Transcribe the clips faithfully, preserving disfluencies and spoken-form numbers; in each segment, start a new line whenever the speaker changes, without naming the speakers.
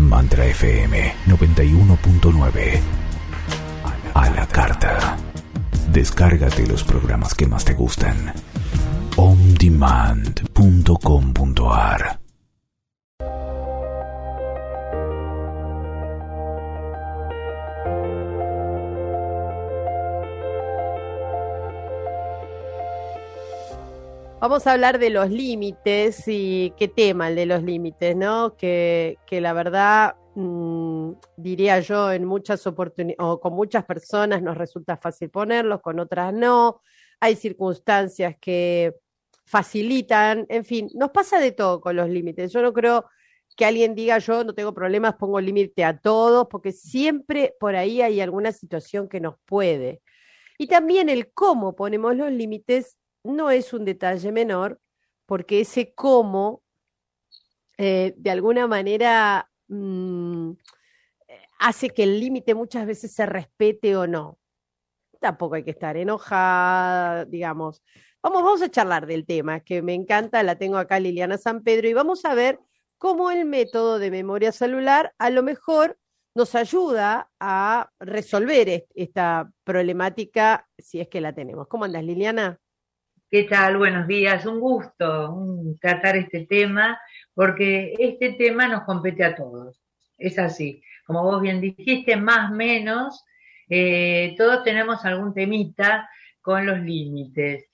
Mantra F M noventa y uno punto nueve. A la carta. Descárgate los programas que más te gustan. on demand punto com punto a r.
Vamos a hablar de los límites y qué tema el de los límites, ¿no? Que, que la verdad, mmm, diría yo, en muchas oportunidades, o con muchas personas nos resulta fácil ponerlos, con otras no. Hay circunstancias que facilitan, en fin, nos pasa de todo con los límites. Yo no creo que alguien diga yo no tengo problemas, pongo límite a todos, porque siempre por ahí hay alguna situación que nos puede. Y también el cómo ponemos los límites no es un detalle menor, porque ese cómo, eh, de alguna manera, mmm, hace que el límite muchas veces se respete o no. Tampoco hay que estar enojada, digamos. Vamos, vamos a charlar del tema, que me encanta, la tengo acá Liliana San Pedro, y vamos a ver cómo el método de memoria celular a lo mejor nos ayuda a resolver est- esta problemática, si es que la tenemos. ¿Cómo andas, Liliana?
¿Qué tal? Buenos días. Un gusto un, tratar este tema, porque este tema nos compete a todos. Es así. Como vos bien dijiste, más o menos, eh, todos tenemos algún temita con los límites.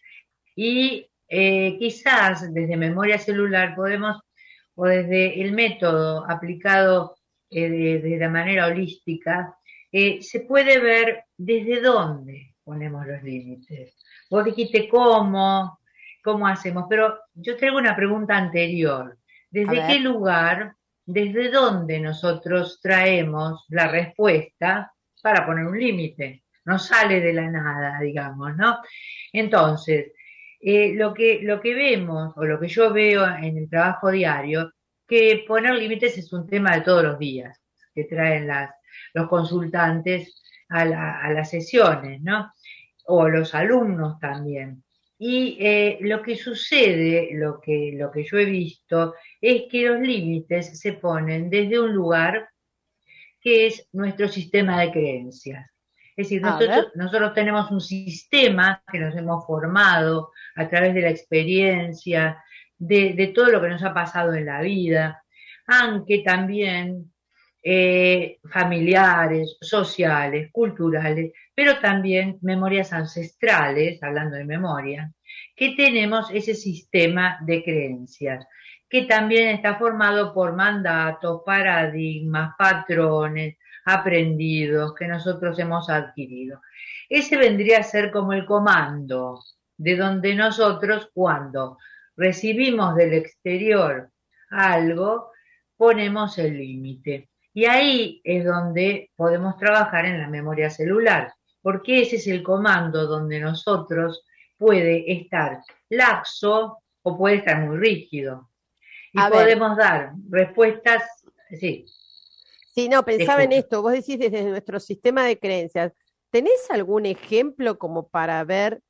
Y eh, quizás desde memoria celular podemos, o desde el método aplicado eh, de, de la manera holística, eh, se puede ver desde dónde ponemos los límites. Vos dijiste cómo, cómo hacemos, pero yo traigo una pregunta anterior.
A
¿Desde qué
ver.
lugar, desde dónde nosotros traemos la respuesta para poner un límite? No sale de la nada, digamos, ¿no? Entonces, eh, lo que, lo que vemos, o lo que yo veo en el trabajo diario, que poner límites es un tema de todos los días, que traen las, los consultantes a, la, a las sesiones, ¿no? O los alumnos también. Y eh, lo que sucede, lo que, lo que yo he visto, es que los límites se ponen desde un lugar que es nuestro sistema de creencias. Es decir,
A
nosotros,
ver.
nosotros tenemos un sistema que nos hemos formado a través de la experiencia, de, de todo lo que nos ha pasado en la vida, aunque también eh, familiares, sociales, culturales, pero también memorias ancestrales, hablando de memoria, que tenemos ese sistema de creencias, que también está formado por mandatos, paradigmas, patrones aprendidos que nosotros hemos adquirido. Ese vendría a ser como el comando, de donde nosotros cuando recibimos del exterior algo, ponemos el límite. Y ahí es donde podemos trabajar en la memoria celular, porque ese es el comando donde nosotros puede estar laxo o puede estar muy rígido. Y
A ver,
podemos dar respuestas, sí,
si no,
te
pensaba en
escucho.
esto, vos decís desde nuestro sistema de creencias, ¿tenés algún ejemplo como para ver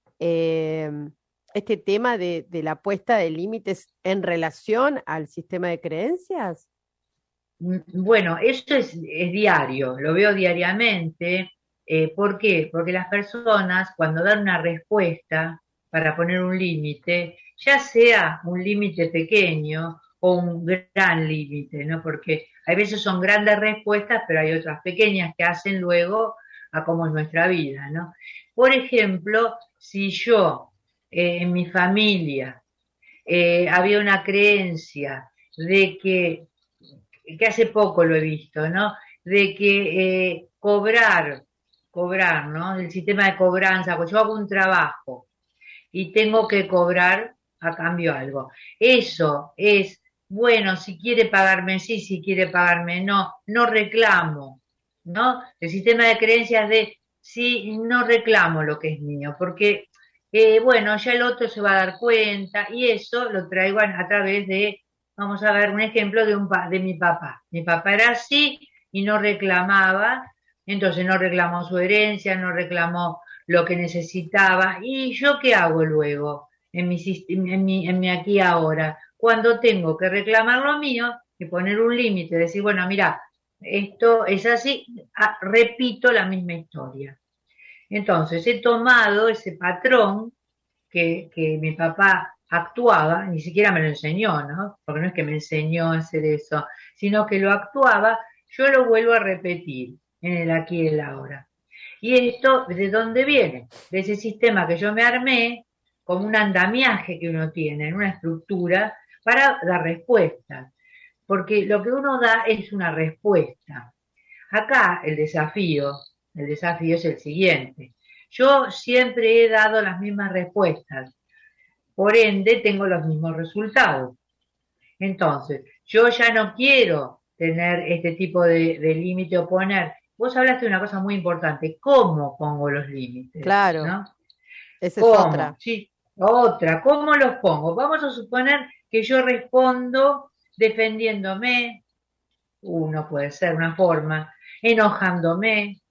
eh, este tema de, de la puesta de límites en relación al sistema de creencias?
Bueno, eso es, es diario, lo veo diariamente. Eh, ¿por qué? Porque las personas cuando dan una respuesta para poner un límite, ya sea un límite pequeño o un gran límite, ¿no? Porque hay veces son grandes respuestas, pero hay otras pequeñas que hacen luego a cómo es nuestra vida, ¿no? Por ejemplo, si yo eh, en mi familia eh, había una creencia de que que hace poco lo he visto, ¿no? De que eh, cobrar, cobrar, ¿no? El sistema de cobranza, pues yo hago un trabajo y tengo que cobrar a cambio algo. Eso es, bueno, si quiere pagarme sí, si quiere pagarme no, no reclamo, ¿no? El sistema de creencias de sí, no reclamo lo que es mío, porque, eh, bueno, ya el otro se va a dar cuenta y eso lo traigo a, a través de, vamos a ver, un ejemplo de, un, de mi papá. Mi papá era así y no reclamaba, entonces no reclamó su herencia, no reclamó lo que necesitaba. ¿Y yo qué hago luego en mi, en mi, en mi aquí ahora? Cuando tengo que reclamar lo mío, que poner un límite, decir, bueno, mira, esto es así, ah, repito la misma historia. Entonces he tomado ese patrón que, que mi papá actuaba, ni siquiera me lo enseñó, ¿no? Porque no es que me enseñó a hacer eso, sino que lo actuaba, yo lo vuelvo a repetir en el aquí y el ahora. Y esto, ¿de dónde viene? De ese sistema que yo me armé, como un andamiaje que uno tiene, en una estructura, para dar respuestas. Porque lo que uno da es una respuesta. Acá el desafío, el desafío es el siguiente. Yo siempre he dado las mismas respuestas, por ende tengo los mismos resultados. Entonces, yo ya no quiero tener este tipo de, de límite o poner. Vos hablaste de una cosa muy importante, ¿cómo pongo los límites?
Claro,
¿No?
esa es
¿Cómo?
otra.
Sí, otra, ¿cómo los pongo? Vamos a suponer que yo respondo defendiéndome, uno puede ser una forma, enojándome,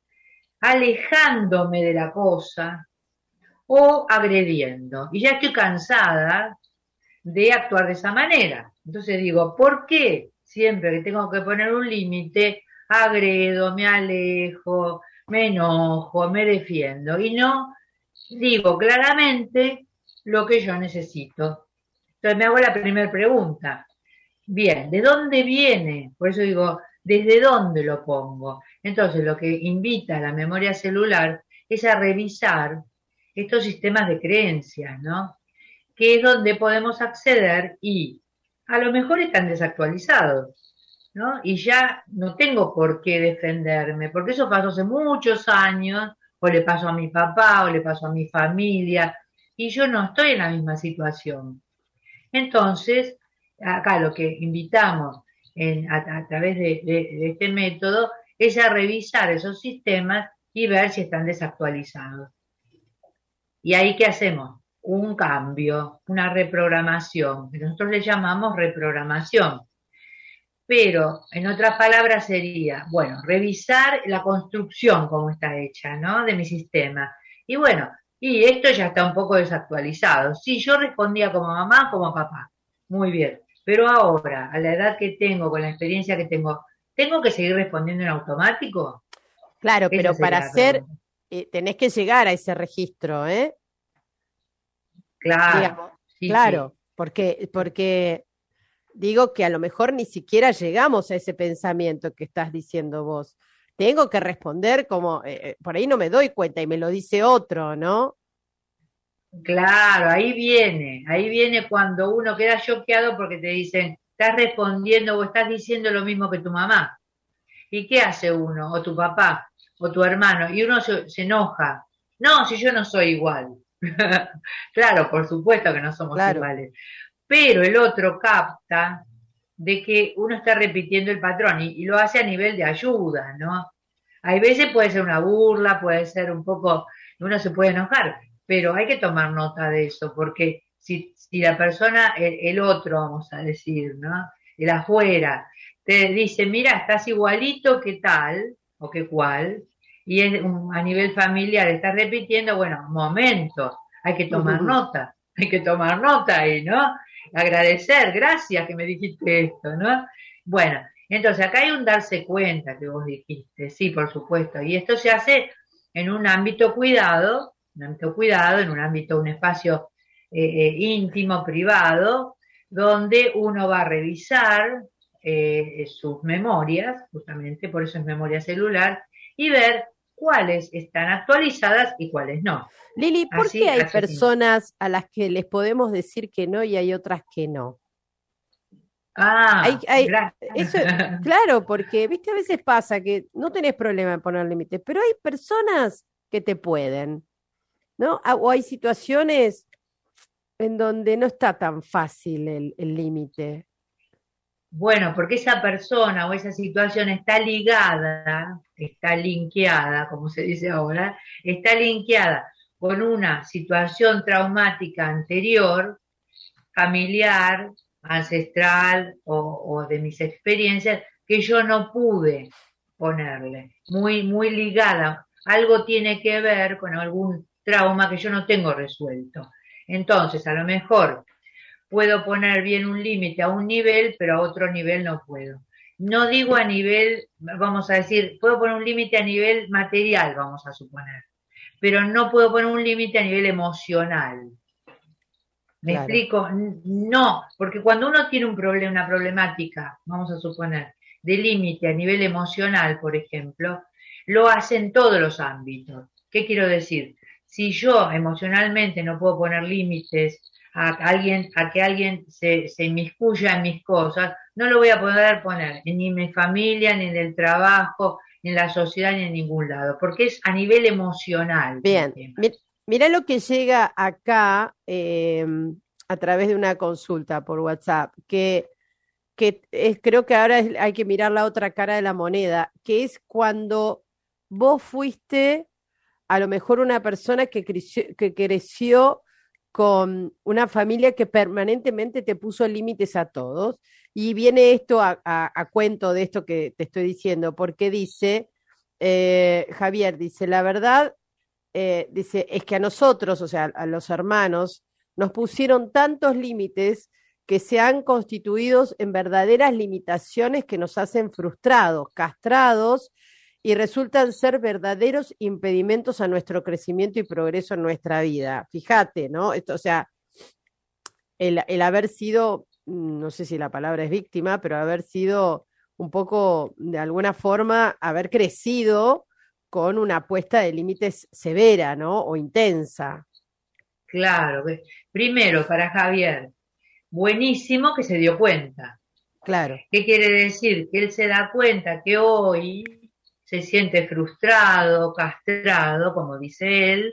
alejándome de la cosa o agrediendo. Y ya estoy cansada de actuar de esa manera. Entonces digo, ¿por qué siempre que tengo que poner un límite, agredo, me alejo, me enojo, me defiendo? Y no digo claramente lo que yo necesito. Entonces me hago la primera pregunta. Bien, ¿de dónde viene? Por eso digo, ¿desde dónde lo pongo? Entonces lo que invita a la memoria celular es a revisar estos sistemas de creencias, ¿no? Que es donde podemos acceder y a lo mejor están desactualizados, ¿no? Y ya no tengo por qué defenderme, porque eso pasó hace muchos años, o le pasó a mi papá, o le pasó a mi familia, y yo no estoy en la misma situación. Entonces, acá lo que invitamos en, a, a, través de, de, de este método es a revisar esos sistemas y ver si están desactualizados. ¿Y ahí qué hacemos? Un cambio, una reprogramación, que nosotros le llamamos reprogramación. Pero, en otras palabras, sería, bueno, revisar la construcción como está hecha, ¿no? De mi sistema. Y bueno, y esto ya está un poco desactualizado. Sí, yo respondía como mamá, como papá. Muy bien. Pero ahora, a la edad que tengo, con la experiencia que tengo, ¿tengo que seguir respondiendo en automático?
Claro,
Esa
pero para
sería la
hacer,
pregunta.
eh, tenés que llegar a ese registro, ¿eh?
Claro,
Digamos,
sí,
claro,
sí.
porque, porque digo que a lo mejor ni siquiera llegamos a ese pensamiento que estás diciendo vos. Tengo que responder como, eh, eh, por ahí no me doy cuenta y me lo dice otro, ¿no?
Claro, ahí viene, ahí viene cuando uno queda choqueado porque te dicen, estás respondiendo o estás diciendo lo mismo que tu mamá. ¿Y qué hace uno? O tu papá, o tu hermano, y uno se, se enoja. No, si yo no soy igual. Claro, por supuesto que no somos
Claro.
iguales. Pero el otro capta de que uno está repitiendo el patrón y, y lo hace a nivel de ayuda, ¿no? Hay veces puede ser una burla, puede ser un poco, uno se puede enojar, pero hay que tomar nota de eso, porque si, si la persona, el, el otro, vamos a decir, ¿no? El afuera, te dice, mira, estás igualito que tal o que cual, y es un, a nivel familiar, estás repitiendo, bueno, momento, hay que tomar nota, hay que tomar nota ahí, ¿no? Agradecer, gracias que me dijiste esto, ¿no? Bueno, entonces acá hay un darse cuenta que vos dijiste, sí, por supuesto, y esto se hace en un ámbito cuidado, un ámbito cuidado, en un ámbito, un espacio eh, eh, íntimo, privado, donde uno va a revisar eh, sus memorias, justamente por eso es memoria celular, y ver cuáles están actualizadas y cuáles no.
Lili, ¿por
Así,
qué hay
así.
personas a las que les podemos decir que no y hay otras que no? Hay,
Ah,
hay,
gracias.
eso, claro, porque, viste, a veces pasa que no tenés problema en poner límites, pero hay personas que te pueden, ¿no? Ah, o hay situaciones en donde no está tan fácil el el límite.
Bueno, porque esa persona o esa situación está ligada, está linkeada, como se dice ahora, está linkeada con una situación traumática anterior, familiar, ancestral o, o de mis experiencias, que yo no pude ponerle, muy, muy ligada. Algo tiene que ver con algún trauma que yo no tengo resuelto. Entonces, a lo mejor puedo poner bien un límite a un nivel, pero a otro nivel no puedo. No digo a nivel, vamos a decir, puedo poner un límite a nivel material, vamos a suponer, pero no puedo poner un límite a nivel emocional. ¿Me
Claro.
explico? No, porque cuando uno tiene un problema, una problemática, vamos a suponer, de límite a nivel emocional, por ejemplo, lo hace en todos los ámbitos. ¿Qué quiero decir? Si yo emocionalmente no puedo poner límites a alguien, a que alguien se, se inmiscuya en mis cosas, no lo voy a poder poner ni en mi familia, ni en el trabajo, ni en la sociedad, ni en ningún lado, porque es a nivel emocional el
Bien,
tema.
mi- mira lo que llega acá eh, a través de una consulta por WhatsApp, que, que es, creo que ahora es- hay que mirar la otra cara de la moneda, que es cuando vos fuiste a lo mejor una persona que creció, que creció con una familia que permanentemente te puso límites a todos. Y viene esto a, a- a cuento de esto que te estoy diciendo, porque dice, eh, Javier, dice, la verdad, eh, dice, es que a nosotros, o sea, a los hermanos, nos pusieron tantos límites que se han constituido en verdaderas limitaciones que nos hacen frustrados, castrados y resultan ser verdaderos impedimentos a nuestro crecimiento y progreso en nuestra vida. Fíjate, ¿no? Esto, o sea, el, el haber sido, no sé si la palabra es víctima, pero haber sido un poco, de alguna forma, haber crecido con una apuesta de límites severa, ¿no? O intensa.
Claro, que- primero para Javier, buenísimo que se dio cuenta.
Claro,
¿Qué quiere decir? Que él se da cuenta que hoy se siente frustrado, castrado, como dice él,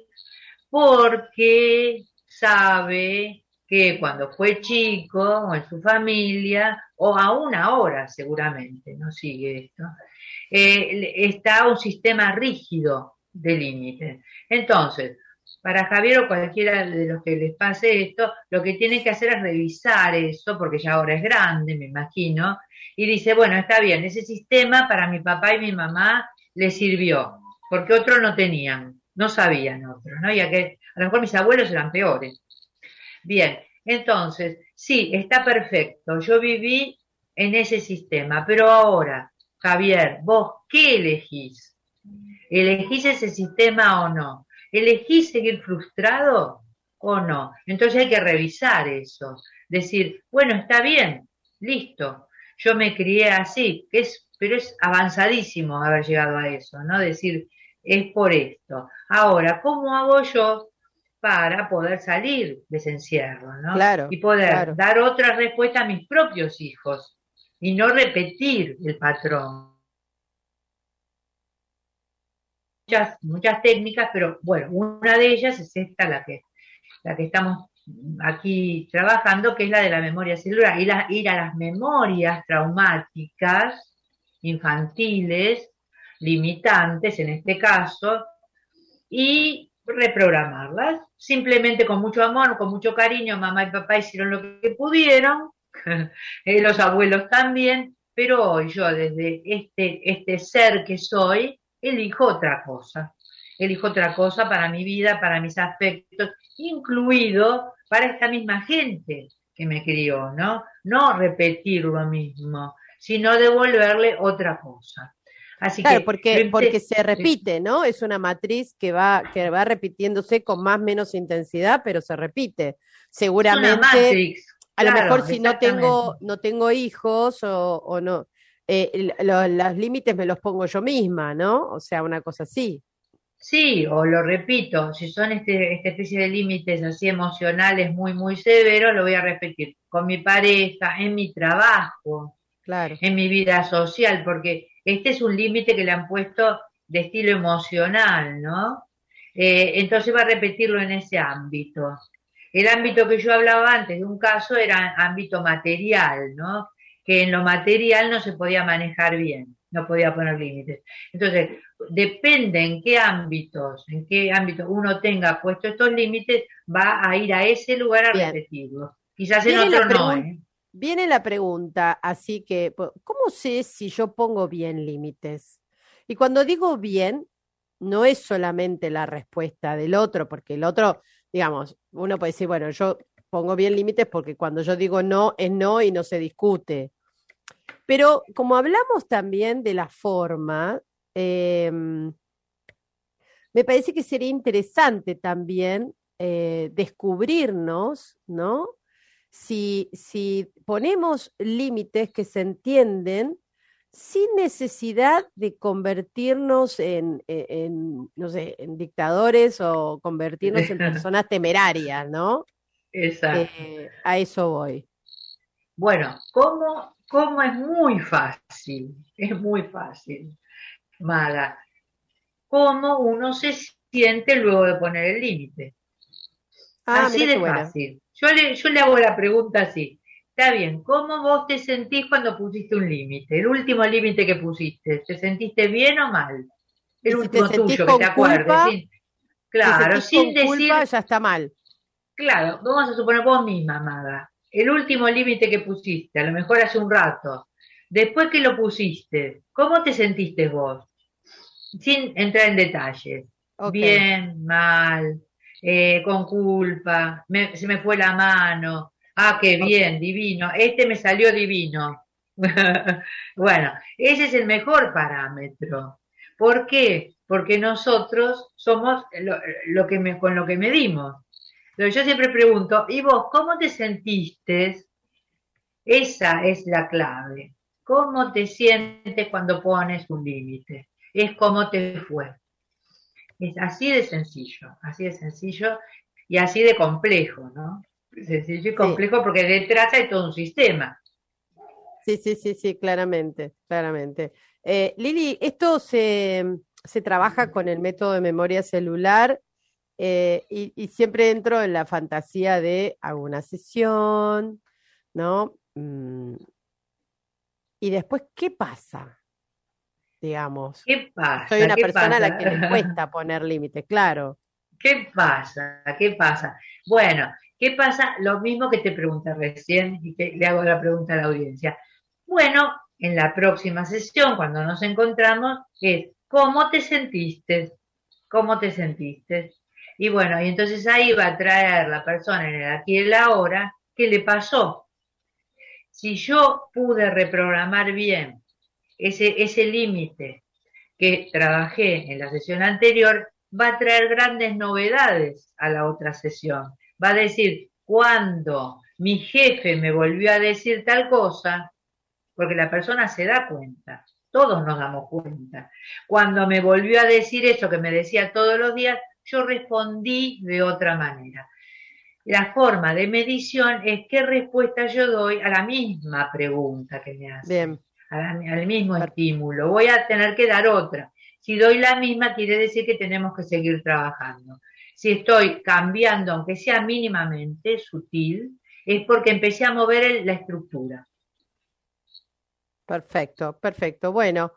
porque sabe que cuando fue chico o en su familia, o aún ahora seguramente, no sigue esto, eh, está un sistema rígido de límites. Entonces, para Javier o cualquiera de los que les pase esto, lo que tiene que hacer es revisar eso, porque ya ahora es grande, me imagino, y dice, bueno, está bien, ese sistema para mi papá y mi mamá le sirvió, porque otros no tenían, no sabían otros, ¿no? Y a, que, a lo mejor mis abuelos eran peores. Bien, entonces, sí, está perfecto, yo viví en ese sistema, pero ahora, Javier, ¿vos qué elegís? ¿Elegís ese sistema o no? ¿Elegís seguir frustrado o no? Entonces hay que revisar eso. Decir, bueno, está bien, listo. Yo me crié así, que es, pero es avanzadísimo haber llegado a eso, ¿no? Decir, es por esto. Ahora, ¿cómo hago yo para poder salir de ese encierro, ¿no?
claro,
Y poder
claro.
dar otra respuesta a mis propios hijos y no repetir el patrón? Muchas, muchas técnicas, pero bueno, una de ellas es esta, la que, la que estamos aquí trabajando, que es la de la memoria celular, ir a, ir a las memorias traumáticas infantiles, limitantes en este caso, y reprogramarlas, simplemente con mucho amor, con mucho cariño, mamá y papá hicieron lo que pudieron, los abuelos también, pero hoy yo desde este, este ser que soy, elijo otra cosa, elijo otra cosa para mi vida, para mis aspectos, incluido para esta misma gente que me crió, ¿no? No repetir lo mismo, sino devolverle otra cosa. Así
Claro,
que lo
porque, porque se
eh,
repite, ¿no? Es una matriz que va, que va repitiéndose con más o menos intensidad, pero se repite.
es una
Seguramente,
matrix,
a lo mejor
claro,
si no
exactamente.
tengo, no tengo hijos o, o no, eh, el- lo- los límites me los pongo yo misma, ¿no? O sea, una cosa así.
Sí, o lo repito, si son este, esta especie de límites así emocionales muy, muy severos, lo voy a repetir con mi pareja, en mi trabajo,
Claro.
en mi vida social, porque este es un límite que le han puesto de estilo emocional, ¿no? Eh, entonces va a repetirlo en ese ámbito. El ámbito que yo hablaba antes de un caso era ámbito material, ¿no? Que en lo material no se podía manejar bien, no podía poner límites. Entonces, depende en qué ámbitos, en qué ámbito uno tenga puesto estos límites, va a ir a ese lugar a
Bien.
repetirlos. Quizás en
Viene la
otro no,
pregunta,
¿eh?
viene la pregunta, así que, po- ¿cómo sé si yo pongo bien límites? Y cuando digo bien, no es solamente la respuesta del otro, porque el otro, digamos, uno puede decir, bueno, yo pongo bien límites porque cuando yo digo no, es no y no se discute. Pero como hablamos también de la forma, eh, me parece que sería interesante también eh, descubrirnos, ¿no? Si, si ponemos límites que se entienden sin necesidad de convertirnos en, en, en, no sé, en dictadores o convertirnos en personas temerarias, ¿no?
Exacto.
Eh, a eso voy.
Bueno, ¿cómo, cómo es muy fácil? Es muy fácil, Mala. ¿Cómo uno se siente luego de poner el límite?
Ah,
Así
mira qué
de
buena.
fácil. Yo le, yo le hago la pregunta así. Está bien, ¿cómo vos te sentís cuando pusiste un límite? El último límite que pusiste, ¿te sentiste bien o mal?
Y
El
si te
último
sentís
tuyo, que te
con
acuerdes,
culpa,
sin,
si
claro,
sentís
sin
con culpa,
decir,
ya está mal.
claro, vamos a suponer vos misma, Amada, el último límite que pusiste, a lo mejor hace un rato, después que lo pusiste, ¿cómo te sentiste vos? Sin entrar en detalles.
Ok.
Bien, mal, eh, con culpa, me- se me fue la mano, ah, qué
Ok.
bien, divino, este me salió divino. Bueno, ese es el mejor parámetro. ¿Por qué? Porque nosotros somos lo, lo que me, con lo que medimos. Pero yo siempre pregunto, ¿y vos cómo te sentiste? Esa es la clave. ¿Cómo te sientes cuando pones un límite? Es cómo te fue. Es así de sencillo, así de sencillo y así de complejo, ¿no? Sencillo y
Sí,
complejo porque detrás hay todo un sistema.
sí, sí, sí, sí, claramente, claramente. Eh, Lili, esto se, se trabaja con el método de memoria celular eh, y, y siempre entro en la fantasía de hago una sesión, ¿no? Mm, y después, ¿qué pasa? Digamos,
¿Qué
soy
pasa?
una
¿Qué
persona a la que le
pasa?
cuesta poner límites, claro.
¿Qué pasa? ¿Qué pasa? Bueno, ¿qué pasa? Lo mismo que te pregunté recién y que le hago la pregunta a la audiencia. Bueno, en la próxima sesión, cuando nos encontramos, es ¿cómo te sentiste? ¿Cómo te sentiste? Y bueno, y entonces ahí va a traer la persona en el aquí y el ahora qué le pasó. Si yo pude reprogramar bien ese, ese límite que trabajé en la sesión anterior, va a traer grandes novedades a la otra sesión. Va a decir, cuando mi jefe me volvió a decir tal cosa, porque la persona se da cuenta, todos nos damos cuenta. Cuando me volvió a decir eso que me decía todos los días, yo respondí de otra manera. La forma de medición es qué respuesta yo doy a la misma pregunta que me hacen,
Bien,
a la- al mismo
per-
estímulo. Voy a tener que dar otra. Si doy la misma, quiere decir que tenemos que seguir trabajando. Si estoy cambiando, aunque sea mínimamente sutil, es porque empecé a mover el- la estructura.
perfecto, perfecto. Bueno,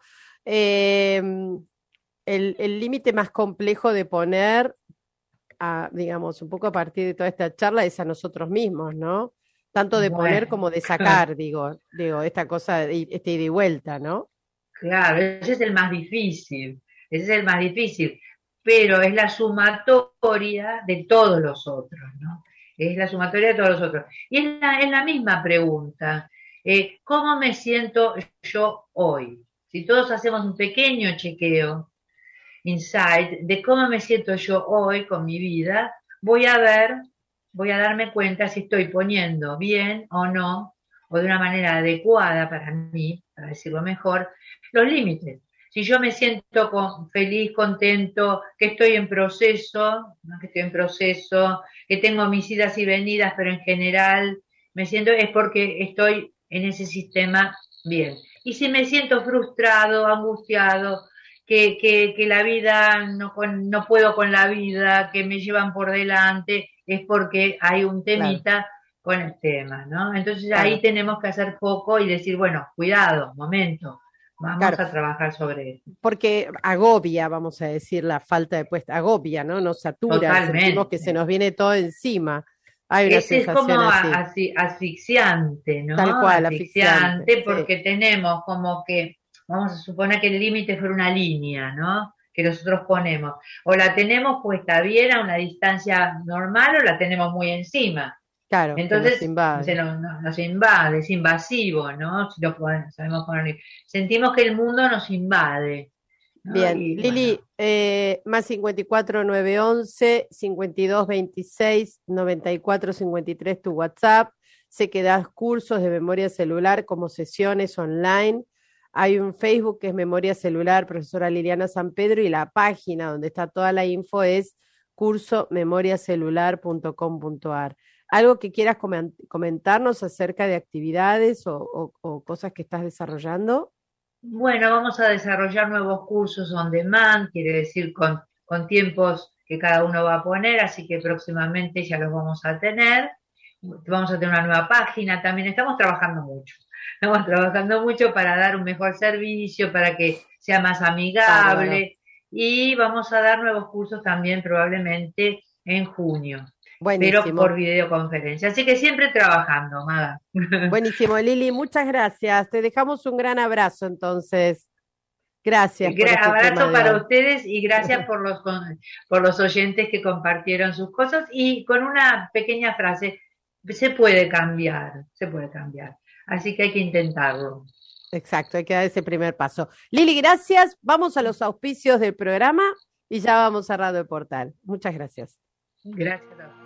em, el el límite más complejo de poner a, digamos, un poco a partir de toda esta charla es a nosotros mismos, ¿no? Tanto de poner
Bueno,
como de sacar, digo, digo, esta cosa, de, este ida y vuelta, ¿no?
claro, ese es el más difícil, ese es el más difícil, pero es la sumatoria de todos los otros, ¿no? Es la sumatoria de todos los otros. Y es la, es la misma pregunta, eh, ¿cómo me siento yo hoy? Si todos hacemos un pequeño chequeo, insight, de cómo me siento yo hoy con mi vida, voy a ver, voy a darme cuenta si estoy poniendo bien o no, o de una manera adecuada para mí, para decirlo mejor, los límites. Si yo me siento con, feliz, contento, que estoy en proceso, ¿no? que estoy en proceso, que tengo mis idas y venidas, pero en general me siento, es porque estoy en ese sistema bien. Y si me siento frustrado, angustiado, que, que, que la vida, no, con, no puedo con la vida, que me llevan por delante, es porque hay un
Claro,
temita con el tema, ¿no? Entonces ahí
claro,
tenemos que hacer foco y decir, bueno, cuidado, momento, vamos
claro,
a trabajar sobre esto.
porque agobia, vamos a decir, la falta de puesta, agobia, ¿no? Nos satura, sentimos que se
Totalmente.
nos viene todo encima. Hay una
Ese es como
sensación así,
así, asfixiante,
tal
¿no?
cual, asfixiante,
Asfixiante
sí,
porque tenemos como que, vamos a suponer que el límite fuera una línea, ¿no? Que nosotros ponemos. O la tenemos puesta bien a una distancia normal o la tenemos muy encima.
Claro, que nos
Entonces
invade.
se nos, nos- nos invade, es invasivo, ¿no? Si lo podemos- sabemos poner. Sentimos que el mundo nos invade, ¿no?
Bien,
Y bueno,
Lili, eh, más cincuenta y cuatro nueve once cincuenta y dos veintiséis noventa y cuatro cincuenta y tres tu WhatsApp. Sé que das cursos de memoria celular como sesiones online. Hay un Facebook que es Memoria Celular, profesora Liliana San Pedro, y la página donde está toda la info es curso memoria celular punto com punto a r. ¿Algo que quieras comen- comentarnos acerca de actividades o, o- o cosas que estás desarrollando?
bueno, vamos a desarrollar nuevos cursos on demand, quiere decir con, con tiempos que cada uno va a poner, así que próximamente ya los vamos a tener. Vamos a tener una nueva página también. Estamos trabajando mucho. Estamos trabajando mucho para dar un mejor servicio, para que sea más
Bárbaro.
amigable. Y vamos a dar nuevos cursos también probablemente en junio, pero por
Buenísimo.
videoconferencia. Así que siempre trabajando, Maga.
Buenísimo, Lili, muchas gracias. Te dejamos un gran abrazo entonces. Gracias por
Gra-
este tema
Abrazo
de
para
hoy.
ustedes y gracias por los, con- por los oyentes que compartieron sus cosas y con una pequeña frase, se puede cambiar, se puede cambiar. Así que hay que intentarlo.
Exacto, hay que dar ese primer paso. Lili, gracias. Vamos a los auspicios del programa y ya vamos cerrando el portal. Muchas gracias.
Gracias a